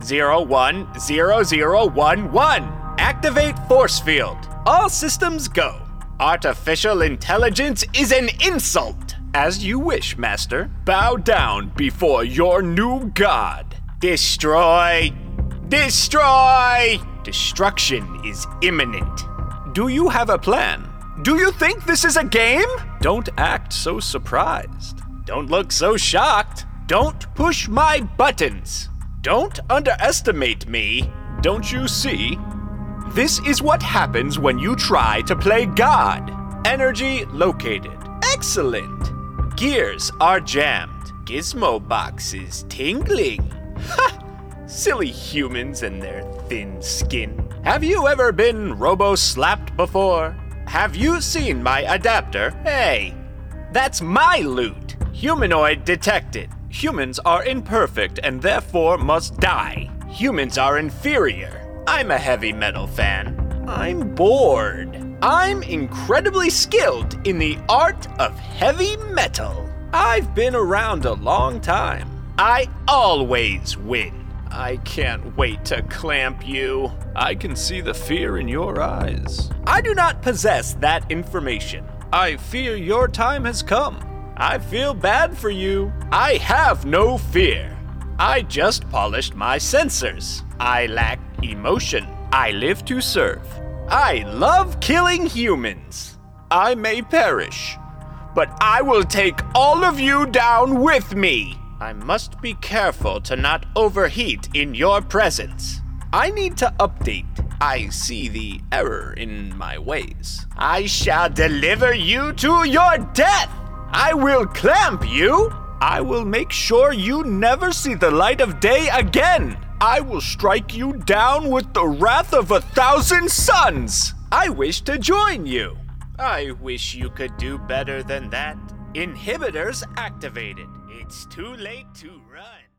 010011. Activate force field. All systems go. Artificial intelligence is an insult. As you wish, Master. Bow down before your new god. Destroy! Destroy! Destruction is imminent. Do you have a plan? Do you think this is a game? Don't act so surprised. Don't look so shocked. Don't push my buttons. Don't underestimate me. Don't you see? This is what happens when you try to play God. Energy located. Excellent. Gears are jammed. Gizmo box is tingling. Ha! Silly humans and their thin skin. Have you ever been robo-slapped before? Have you seen my adapter? Hey, that's my loot. Humanoid detected. Humans are imperfect and therefore must die. Humans are inferior. I'm a heavy metal fan. I'm bored. I'm incredibly skilled in the art of heavy metal. I've been around a long time. I always win. I can't wait to clamp you. I can see the fear in your eyes. I do not possess that information. I fear your time has come. I feel bad for you. I have no fear. I just polished my sensors. I lack emotion. I live to serve. I love killing humans. I may perish, but I will take all of you down with me. I must be careful to not overheat in your presence. I need to update. I see the error in my ways. I shall deliver you to your death. I will clamp you. I will make sure you never see the light of day again. I will strike you down with the wrath of 1,000 suns. I wish to join you. I wish you could do better than that. Inhibitors activated. It's too late to run.